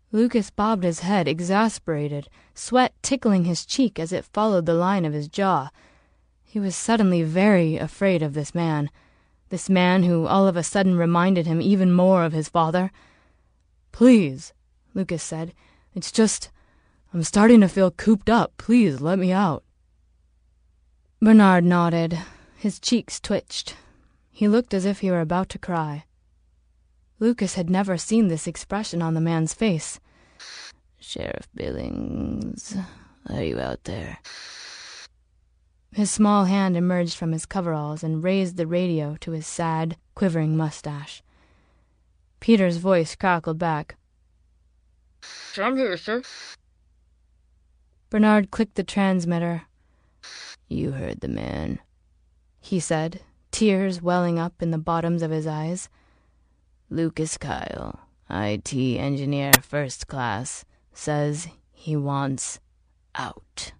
Lucas bobbed his head, exasperated, sweat tickling his cheek as it followed the line of his jaw. He was suddenly very afraid of this man who all of a sudden reminded him even more of his father. "Please," Lucas said, "it's just, I'm starting to feel cooped up. Please let me out." Bernard nodded. His cheeks twitched. He looked as if he were about to cry. Lucas had never seen this expression on the man's face. "Sheriff Billings, are you out there?" His small hand emerged from his coveralls and raised the radio to his sad, quivering mustache. Peter's voice crackled back. "I'm here, sir." Bernard clicked the transmitter. "You heard the man," he said, tears welling up in the bottoms of his eyes. "Lucas Kyle, IT engineer first class, says he wants out."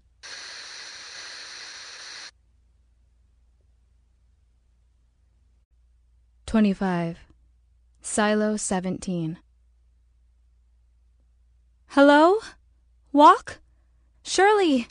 "25. Silo 17. Hello? Walk? Shirley!"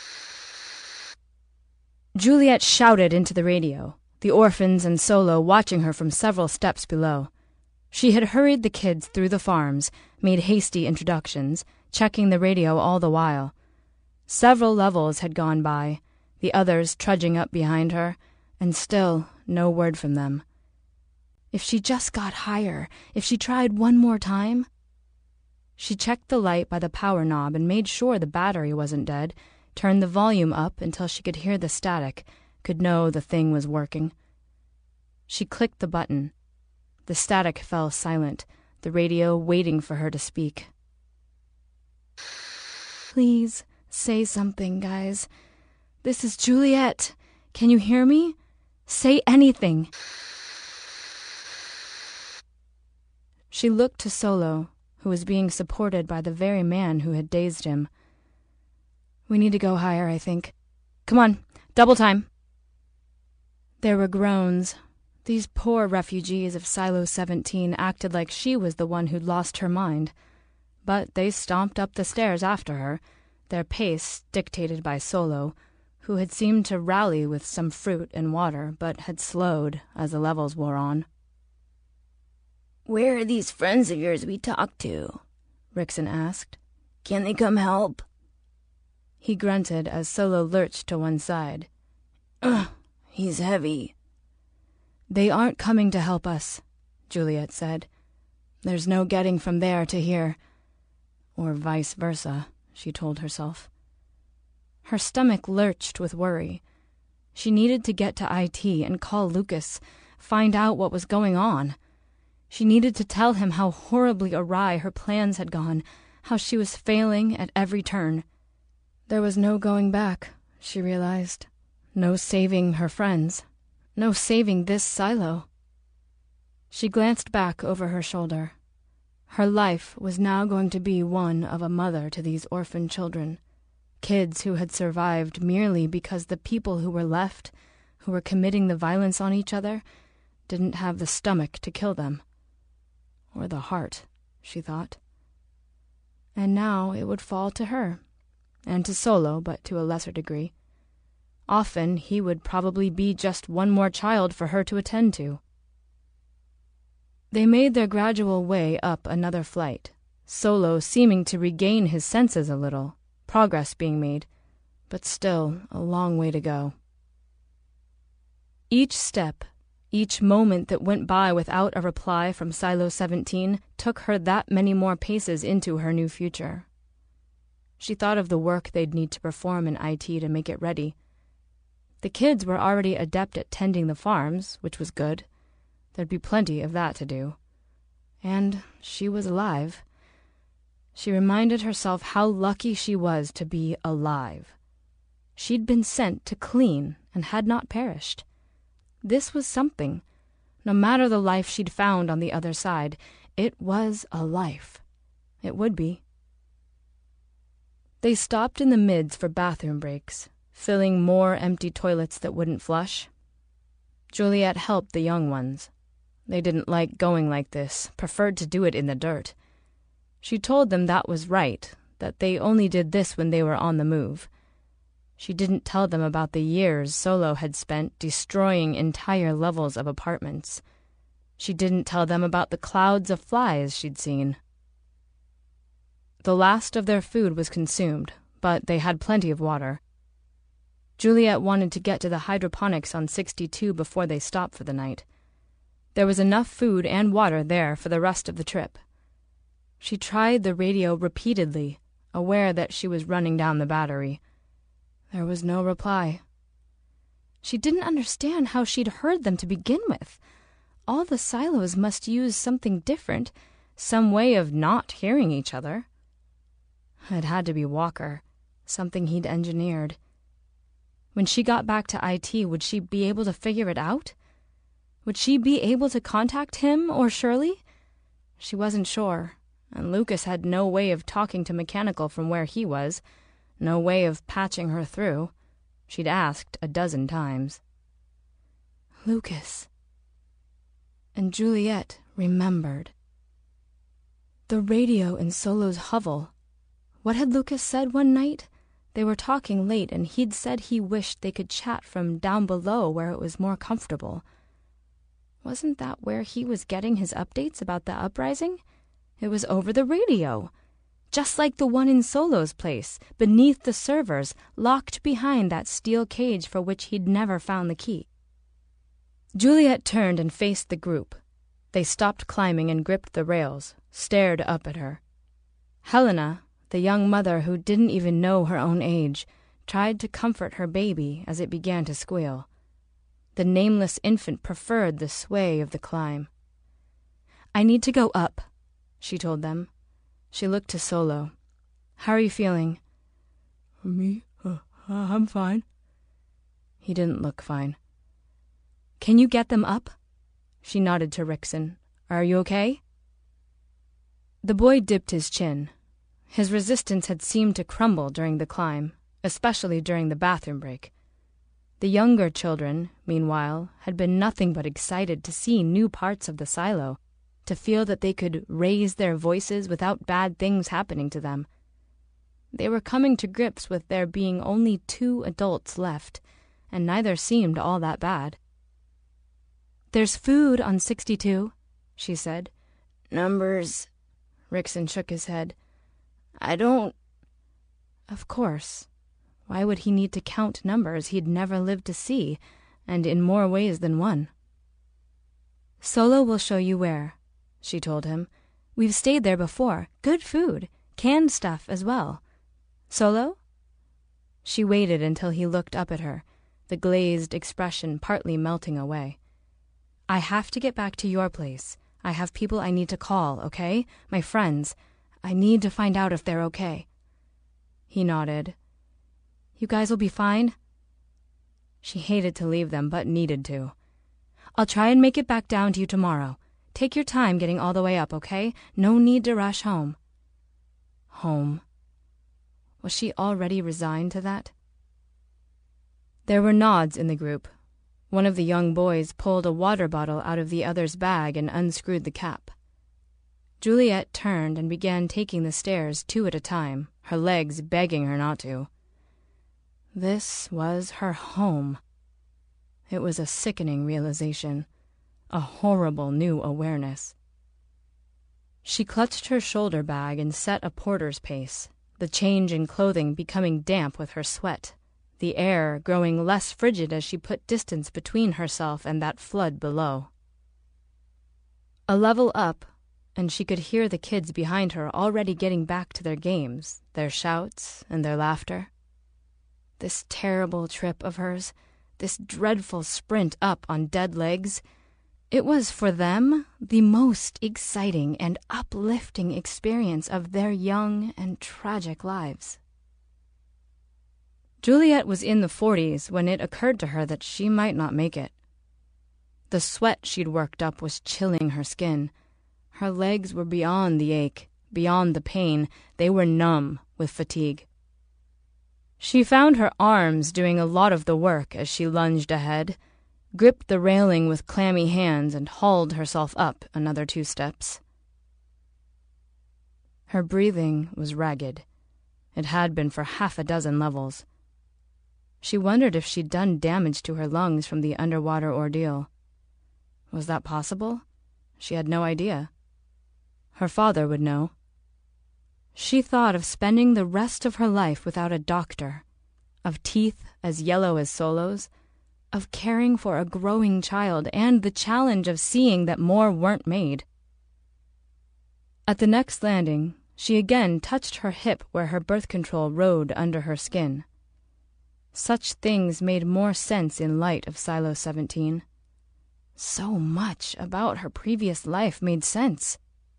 Juliet shouted into the radio, the orphans and Solo watching her from several steps below. She had hurried the kids through the farms, made hasty introductions, checking the radio all the while. Several levels had gone by, the others trudging up behind her, and still no word from them. If she just got higher, if she tried one more time. She checked the light by the power knob and made sure the battery wasn't dead, turned the volume up until she could hear the static, could know the thing was working. She clicked the button. The static fell silent, the radio waiting for her to speak. "Please, say something, guys. This is Juliet. Can you hear me? Say anything." She looked to Solo, who was being supported by the very man who had dazed him. "We need to go higher, I think. Come on, double time." There were groans. These poor refugees of Silo 17 acted like she was the one who'd lost her mind. But they stomped up the stairs after her, their pace dictated by Solo, who had seemed to rally with some fruit and water, but had slowed as the levels wore on. "Where are these friends of yours we talked to?" Rickson asked. "Can they come help?" He grunted as Solo lurched to one side. "Ugh, he's heavy." "They aren't coming to help us," Juliet said. "There's no getting from there to here. Or vice versa," she told herself. Her stomach lurched with worry. She needed to get to IT and call Lucas, find out what was going on. She needed to tell him how horribly awry her plans had gone, how she was failing at every turn. There was no going back, she realized. No saving her friends. No saving this silo. She glanced back over her shoulder. Her life was now going to be one of a mother to these orphan children. Kids who had survived merely because the people who were left, who were committing the violence on each other, didn't have the stomach to kill them. Or the heart, she thought. And now it would fall to her, and to Solo, but to a lesser degree. Often he would probably be just one more child for her to attend to. They made their gradual way up another flight, Solo seeming to regain his senses a little, progress being made, but still a long way to go. Each step, each moment that went by without a reply from Silo 17 took her that many more paces into her new future. She thought of the work they'd need to perform in IT to make it ready. The kids were already adept at tending the farms, which was good. There'd be plenty of that to do. And she was alive. She reminded herself how lucky she was to be alive. She'd been sent to clean and had not perished. This was something. No matter the life she'd found on the other side, it was a life. It would be. They stopped in the mids for bathroom breaks, filling more empty toilets that wouldn't flush. Juliet helped the young ones. They didn't like going like this, preferred to do it in the dirt. She told them that was right, that they only did this when they were on the move. She didn't tell them about the years Solo had spent destroying entire levels of apartments. She didn't tell them about the clouds of flies she'd seen. The last of their food was consumed, but they had plenty of water. Juliet wanted to get to the hydroponics on 62 before they stopped for the night. There was enough food and water there for the rest of the trip. She tried the radio repeatedly, aware that she was running down the battery. There was no reply. She didn't understand how she'd heard them to begin with. All the silos must use something different, some way of not hearing each other. It had to be Walker, something he'd engineered. When she got back to IT, would she be able to figure it out? Would she be able to contact him or Shirley? She wasn't sure, and Lucas had no way of talking to Mechanical from where he was, no way of patching her through. She'd asked 12 times. Lucas. And Juliet remembered. The radio in Solo's hovel. What had Lucas said one night? They were talking late, and he'd said he wished they could chat from down below where it was more comfortable. Wasn't that where he was getting his updates about the uprising? It was over the radio. Just like the one in Solo's place, beneath the servers, locked behind that steel cage for which he'd never found the key. Juliet turned and faced the group. They stopped climbing and gripped the rails, stared up at her. Helena, the young mother who didn't even know her own age, tried to comfort her baby as it began to squeal. The nameless infant preferred the sway of the climb. I need to go up, she told them. She looked to Solo. How are you feeling? Me? I'm fine. He didn't look fine. Can you get them up? She nodded to Rickson. Are you okay? The boy dipped his chin. His resistance had seemed to crumble during the climb, especially during the bathroom break. The younger children, meanwhile, had been nothing but excited to see new parts of the silo, to feel that they could raise their voices without bad things happening to them. They were coming to grips with there being only 2 adults left, and neither seemed all that bad. There's food on 62, she said. Numbers. Rickson shook his head. I don't... Of course. Why would he need to count numbers he'd never lived to see, and in more ways than one? Solo will show you where, she told him. We've stayed there before. Good food. Canned stuff as well. Solo? She waited until he looked up at her, the glazed expression partly melting away. I have to get back to your place. I have people I need to call, okay? My friends. I need to find out if they're okay. He nodded. You guys will be fine? She hated to leave them, but needed to. I'll try and make it back down to you tomorrow. Take your time getting all the way up, okay? No need to rush home. Home. Was she already resigned to that? There were nods in the group. One of the young boys pulled a water bottle out of the other's bag and unscrewed the cap. Juliet turned and began taking the stairs 2 at a time, her legs begging her not to. This was her home. It was a sickening realization, a horrible new awareness. She clutched her shoulder bag and set a porter's pace, the change in clothing becoming damp with her sweat, the air growing less frigid as she put distance between herself and that flood below. A level up, and she could hear the kids behind her already getting back to their games, their shouts and their laughter. This terrible trip of hers, this dreadful sprint up on dead legs, it was for them the most exciting and uplifting experience of their young and tragic lives. Juliet was in the 40s when it occurred to her that she might not make it. The sweat she'd worked up was chilling her skin. Her legs were beyond the ache, beyond the pain. They were numb with fatigue. She found her arms doing a lot of the work as she lunged ahead, gripped the railing with clammy hands, and hauled herself up another 2 steps. Her breathing was ragged. It had been for half a dozen levels. She wondered if she'd done damage to her lungs from the underwater ordeal. Was that possible? She had no idea. Her father would know. She thought of spending the rest of her life without a doctor, of teeth as yellow as Solo's, of caring for a growing child, and the challenge of seeing that more weren't made. At the next landing, she again touched her hip where her birth control rode under her skin. Such things made more sense in light of Silo 17. So much about her previous life made sense.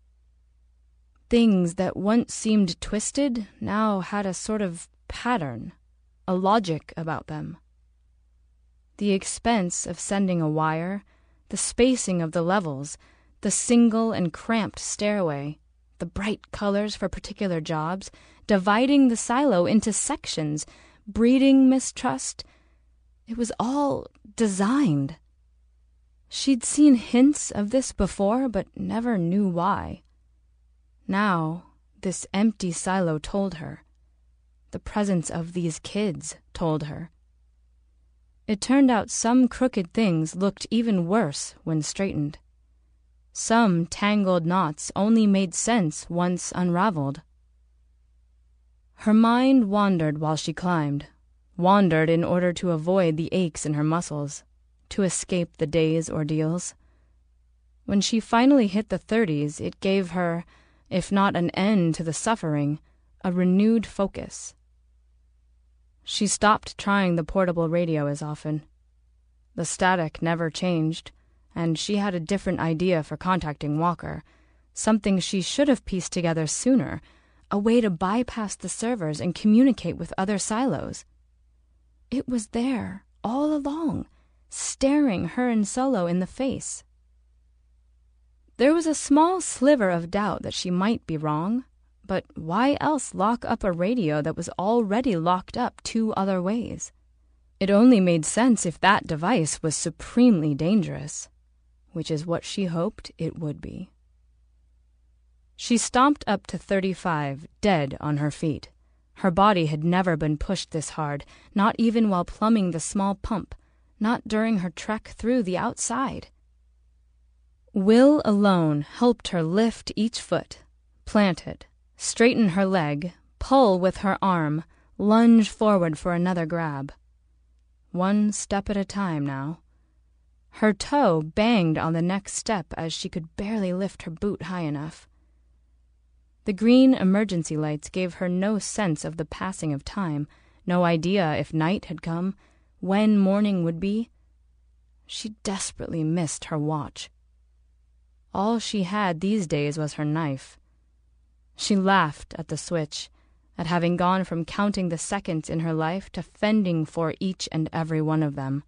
Things that once seemed twisted now had a sort of pattern, a logic about them. The expense of sending a wire, the spacing of the levels, the single and cramped stairway, the bright colors for particular jobs, dividing the silo into sections, breeding mistrust. It was all designed. She'd seen hints of this before, but never knew why. Now, this empty silo told her. The presence of these kids told her. It turned out some crooked things looked even worse when straightened. Some tangled knots only made sense once unraveled. Her mind wandered while she climbed, wandered in order to avoid the aches in her muscles, to escape the day's ordeals. When she finally hit the 30s, it gave her, if not an end to the suffering, a renewed focus. She stopped trying the portable radio as often. The static never changed, and she had a different idea for contacting Walker, something she should have pieced together sooner, a way to bypass the servers and communicate with other silos. It was there, all along, staring her and Solo in the face. There was a small sliver of doubt that she might be wrong, but why else lock up a radio that was already locked up 2 other ways? It only made sense if that device was supremely dangerous, which is what she hoped it would be. She stomped up to 35, dead on her feet. Her body had never been pushed this hard, not even while plumbing the small pump, not during her trek through the outside. Will alone helped her lift each foot, plant it, straighten her leg, pull with her arm, lunge forward for another grab. 1 step at a time now. Her toe banged on the next step as she could barely lift her boot high enough. The green emergency lights gave her no sense of the passing of time, no idea if night had come, when morning would be. She desperately missed her watch. All she had these days was her knife. She laughed at the switch, at having gone from counting the seconds in her life to fending for each and every one of them.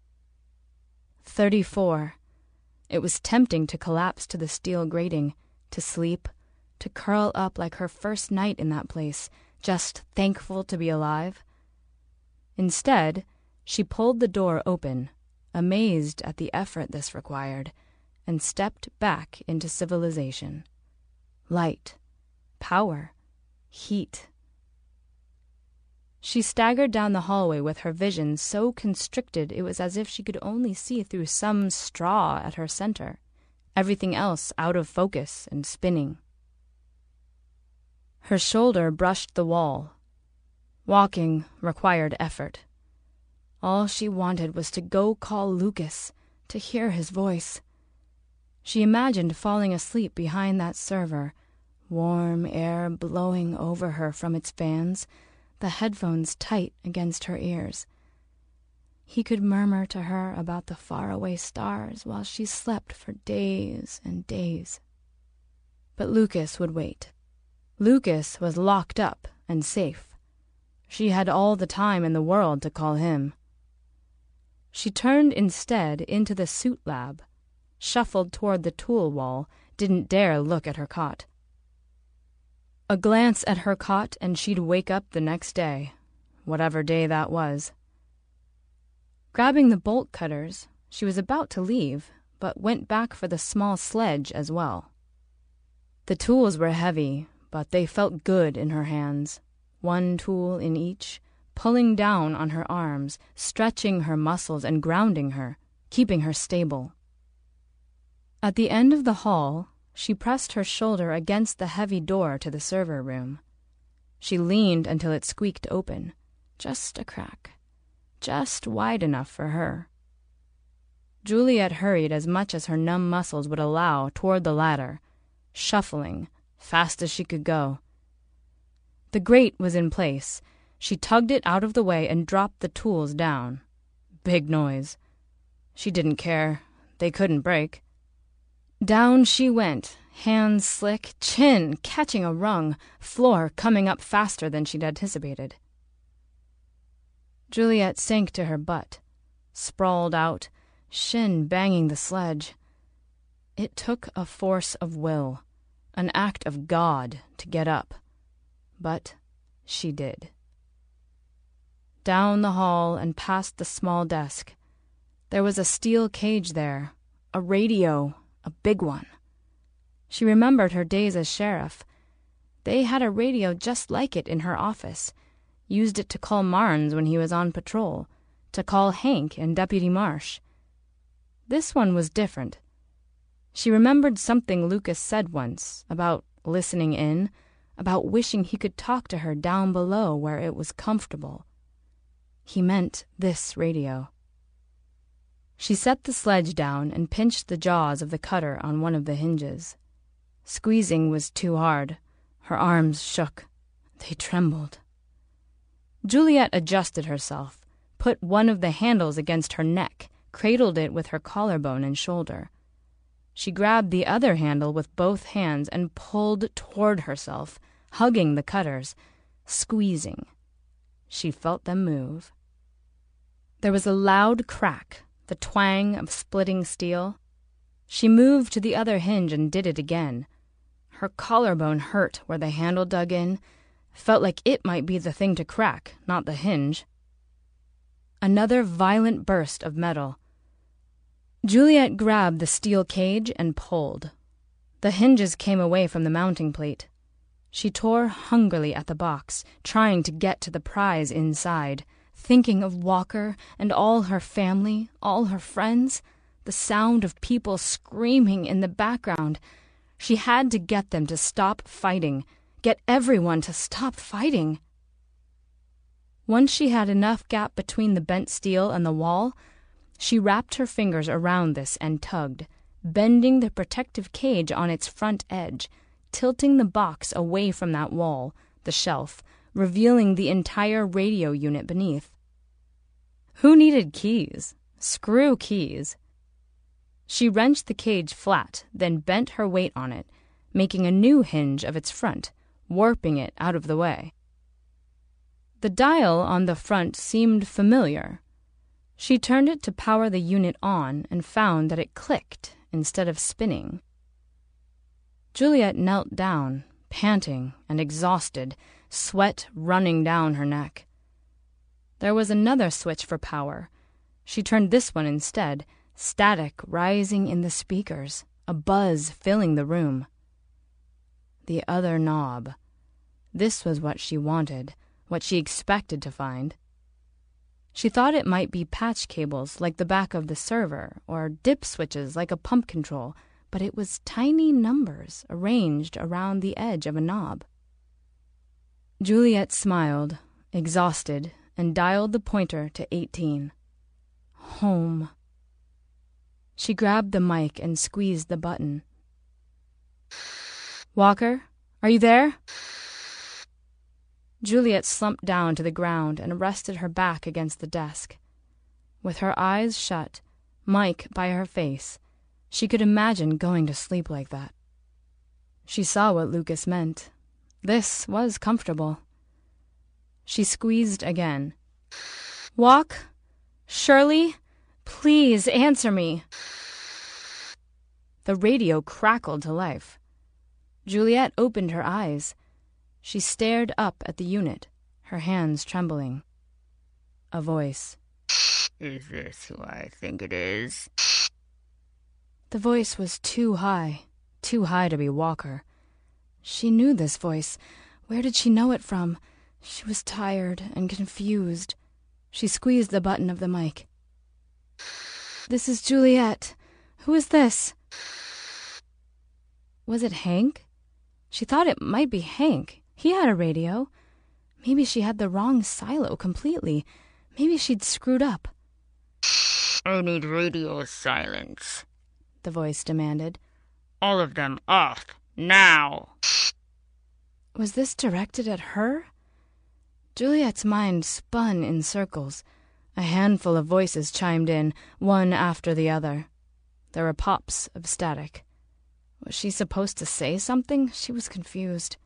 34. It was tempting to collapse to the steel grating, to sleep, to curl up like her first night in that place, just thankful to be alive. Instead, she pulled the door open, amazed at the effort this required, and stepped back into civilization. Light, power, heat. She staggered down the hallway with her vision so constricted it was as if she could only see through some straw at her center, everything else out of focus and spinning. Her shoulder brushed the wall. Walking required effort. All she wanted was to go call Lucas, to hear his voice. She imagined falling asleep behind that server, warm air blowing over her from its fans, the headphones tight against her ears. He could murmur to her about the faraway stars while she slept for days and days. But Lucas would wait. Lucas was locked up and safe. She had all the time in the world to call him. She turned instead into the suit lab, shuffled toward the tool wall, didn't dare look at her cot. A glance at her cot and she'd wake up the next day, whatever day that was. Grabbing the bolt cutters, she was about to leave, but went back for the small sledge as well. The tools were heavy, but they felt good in her hands, one tool in each, pulling down on her arms, stretching her muscles and grounding her, keeping her stable. At the end of the hall, she pressed her shoulder against the heavy door to the server room. She leaned until it squeaked open, just a crack, just wide enough for her. Juliet hurried as much as her numb muscles would allow toward the ladder, shuffling, fast as she could go. The grate was in place. She tugged it out of the way and dropped the tools down. Big noise. She didn't care. They couldn't break. Down she went, hands slick, chin catching a rung, floor coming up faster than she'd anticipated. Juliet sank to her butt, sprawled out, shin banging the sledge. It took a force of will, an act of God, to get up. But she did. Down the hall and past the small desk. There was a steel cage there, a radio, a big one. She remembered her days as sheriff. They had a radio just like it in her office, used it to call Marnes when he was on patrol, to call Hank and Deputy Marsh. This one was different. She remembered something Lucas said once about listening in, about wishing he could talk to her down below where it was comfortable. He meant this radio. She set the sledge down and pinched the jaws of the cutter on one of the hinges. Squeezing was too hard. Her arms shook. They trembled. Juliet adjusted herself, put one of the handles against her neck, cradled it with her collarbone and shoulder. She grabbed the other handle with both hands and pulled toward herself, hugging the cutters, squeezing. She felt them move. There was a loud crack, the twang of splitting steel. She moved to the other hinge and did it again. Her collarbone hurt where the handle dug in, felt like it might be the thing to crack, not the hinge. Another violent burst of metal. Juliet grabbed the steel cage and pulled. The hinges came away from the mounting plate. She tore hungrily at the box, trying to get to the prize inside, thinking of Walker and all her family, all her friends, the sound of people screaming in the background. She had to get them to stop fighting, get everyone to stop fighting. Once she had enough gap between the bent steel and the wall, she wrapped her fingers around this and tugged, bending the protective cage on its front edge, tilting the box away from that wall, the shelf, revealing the entire radio unit beneath. Who needed keys? Screw keys. She wrenched the cage flat, then bent her weight on it, making a new hinge of its front, warping it out of the way. The dial on the front seemed familiar. She turned it to power the unit on and found that it clicked instead of spinning. Juliet knelt down, panting and exhausted, sweat running down her neck. There was another switch for power. She turned this one instead, static rising in the speakers, a buzz filling the room. The other knob. This was what she wanted, what she expected to find. She thought it might be patch cables like the back of the server, or dip switches like a pump control, but it was tiny numbers arranged around the edge of a knob. Juliet smiled, exhausted, and dialed the pointer to 18. Home. She grabbed the mic and squeezed the button. Walker, are you there? Juliet slumped down to the ground and rested her back against the desk. With her eyes shut, Mike by her face, she could imagine going to sleep like that. She saw what Lucas meant. This was comfortable. She squeezed again. Walk? Shirley? Please answer me. The radio crackled to life. Juliet opened her eyes. She stared up at the unit, her hands trembling. A voice. Is this who I think it is? The voice was too high to be Walker. She knew this voice. Where did she know it from? She was tired and confused. She squeezed the button of the mic. "This is Juliet. Who is this?" Was it Hank? She thought it might be Hank. He had a radio. Maybe she had the wrong silo completely. Maybe she'd screwed up. I need radio silence, the voice demanded. "All of them off, now!" Was this directed at her? Juliet's mind spun in circles. A handful of voices chimed in, one after the other. There were pops of static. Was she supposed to say something? She was confused.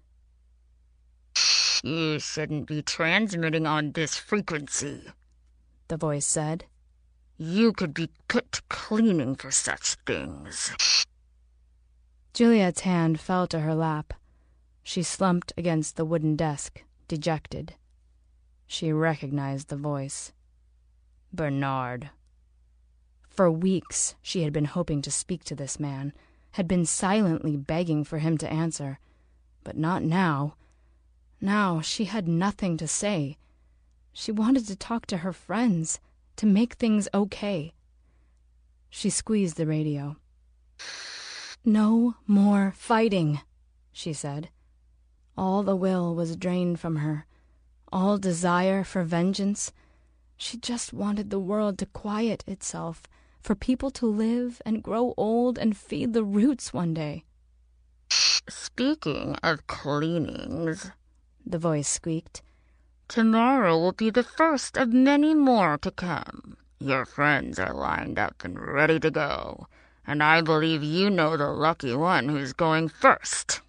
"You shouldn't be transmitting on this frequency," the voice said. "You could be put to cleaning for such things." Juliet's hand fell to her lap. She slumped against the wooden desk, dejected. She recognized the voice. Bernard. For weeks she had been hoping to speak to this man, had been silently begging for him to answer. But not now. Now she had nothing to say. She wanted to talk to her friends, to make things okay. She squeezed the radio. "No more fighting," she said. All the will was drained from her, all desire for vengeance. She just wanted the world to quiet itself, for people to live and grow old and feed the roots one day. "Speaking of cleanings," the voice squeaked, "tomorrow will be the first of many more to come. Your friends are lined up and ready to go, and I believe you know the lucky one who's going first."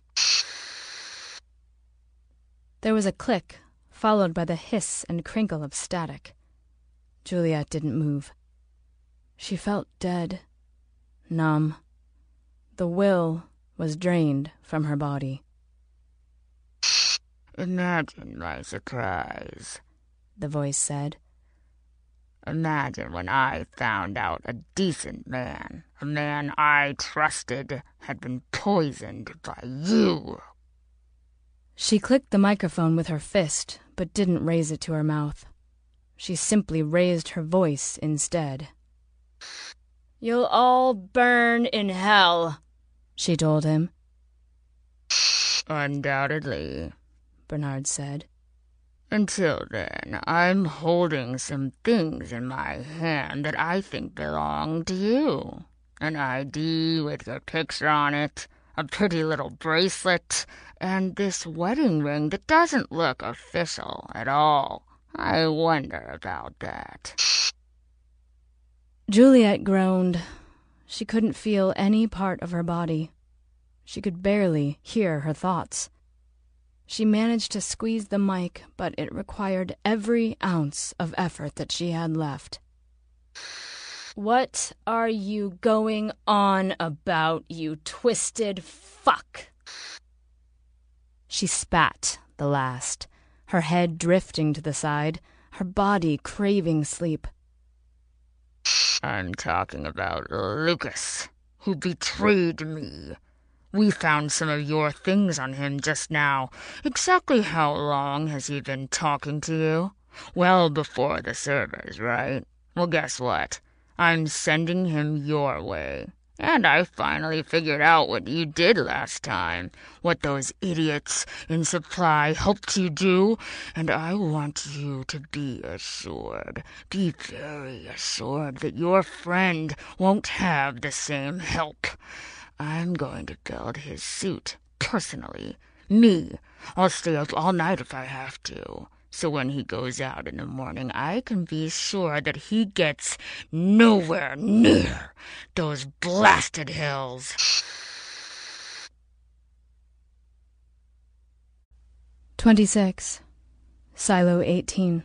There was a click, followed by the hiss and crinkle of static. Juliet didn't move. She felt dead, numb. The will was drained from her body. "Imagine my surprise," the voice said. "Imagine when I found out a decent man, a man I trusted, had been poisoned by you." She clicked the microphone with her fist, but didn't raise it to her mouth. She simply raised her voice instead. "You'll all burn in hell," she told him. "Undoubtedly," Bernard said. "Until then, I'm holding some things in my hand that I think belong to you. An ID with your picture on it, a pretty little bracelet, and this wedding ring that doesn't look official at all. I wonder about that." Juliet groaned. She couldn't feel any part of her body. She could barely hear her thoughts. She managed to squeeze the mic, but it required every ounce of effort that she had left. "What are you going on about, you twisted fuck?" She spat the last, her head drifting to the side, her body craving sleep. "I'm talking about Lucas, who betrayed me. We found some of your things on him just now. Exactly how long has he been talking to you? Well before the servers, right? Well, guess what? I'm sending him your way. And I finally figured out what you did last time, what those idiots in supply helped you do, and I want you to be assured, be very assured that your friend won't have the same help. I'm going to build his suit, personally. Me. I'll stay up all night if I have to. So when he goes out in the morning, I can be sure that he gets nowhere near those blasted hills." 26. Silo 18.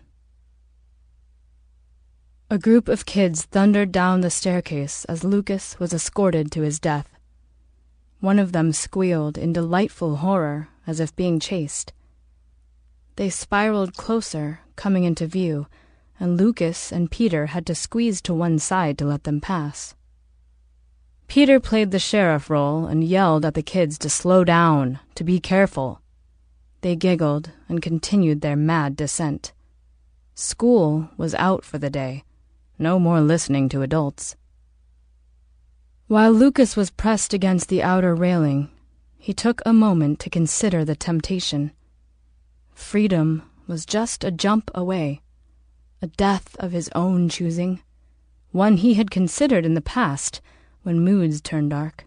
A group of kids thundered down the staircase as Lucas was escorted to his death. One of them squealed in delightful horror, as if being chased. They spiraled closer, coming into view, and Lucas and Peter had to squeeze to one side to let them pass. Peter played the sheriff role and yelled at the kids to slow down, to be careful. They giggled and continued their mad descent. School was out for the day. No more listening to adults. While Lucas was pressed against the outer railing, he took a moment to consider the temptation. Freedom was just a jump away, a death of his own choosing, one he had considered in the past when moods turned dark.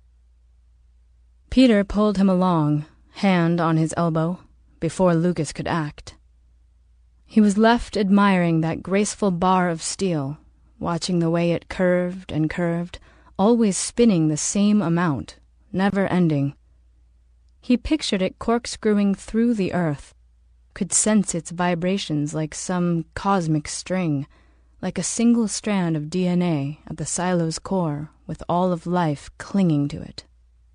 Peter pulled him along, hand on his elbow, before Lucas could act. He was left admiring that graceful bar of steel, watching the way it curved and curved, always spinning the same amount, never ending. He pictured it corkscrewing through the earth, could sense its vibrations like some cosmic string, like a single strand of DNA at the silo's core, with all of life clinging to it.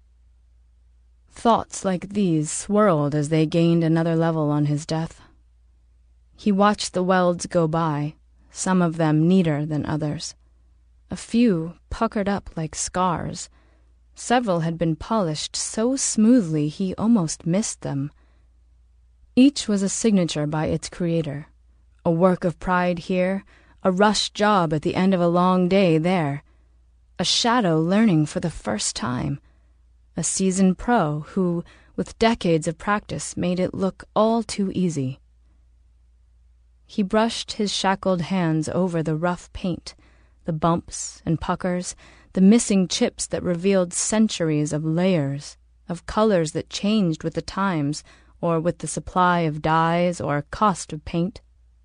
Thoughts like these swirled as they gained another level on his death. He watched the welds go by, some of them neater than others. A few puckered up like scars. Several had been polished so smoothly he almost missed them. Each was a signature by its creator, a work of pride here, a rush job at the end of a long day there, a shadow learning for the first time, a seasoned pro who, with decades of practice, made it look all too easy. He brushed his shackled hands over the rough paint, the bumps and puckers, the missing chips that revealed centuries of layers, of colors that changed with the times or with the supply of dyes or cost of paint.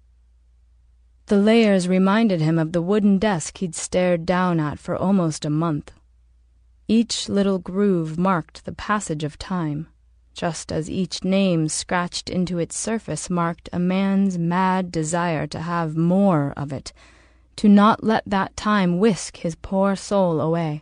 The layers reminded him of the wooden desk he'd stared down at for almost a month. Each little groove marked the passage of time, just as each name scratched into its surface marked a man's mad desire to have more of it, to not let that time whisk his poor soul away.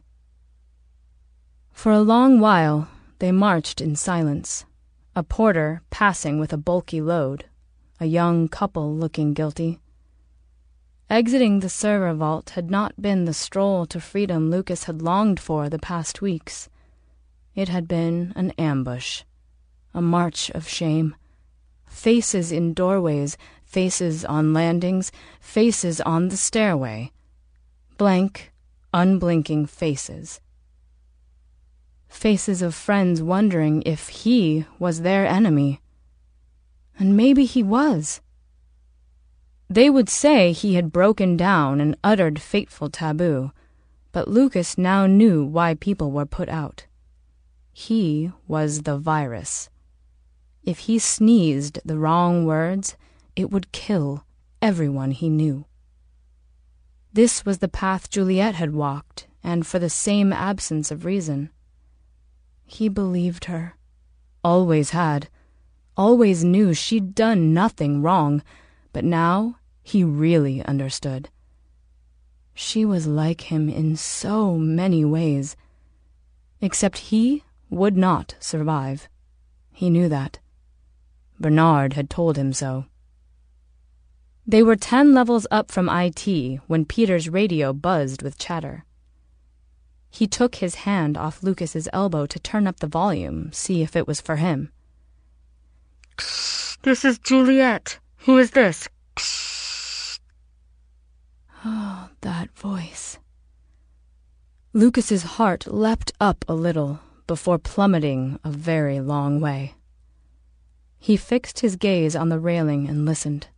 For a long while they marched in silence, a porter passing with a bulky load, a young couple looking guilty. Exiting the server vault had not been the stroll to freedom Lucas had longed for the past weeks. It had been an ambush, a march of shame. Faces in doorways, faces on landings, faces on the stairway. Blank, unblinking faces. Faces of friends wondering if he was their enemy. And maybe he was. They would say he had broken down and uttered fateful taboo, but Lucas now knew why people were put out. He was the virus. If he sneezed the wrong words, it would kill everyone he knew. This was the path Juliet had walked, and for the same absence of reason. He believed her. Always had. Always knew she'd done nothing wrong, but now he really understood. She was like him in so many ways. Except he would not survive. He knew that. Bernard had told him so. They were 10 levels up from IT when Peter's radio buzzed with chatter. He took his hand off Lucas's elbow to turn up the volume, see if it was for him. This is Juliet. Who is this? Oh, that voice. Lucas's heart leapt up a little before plummeting a very long way. He fixed his gaze on the railing and listened.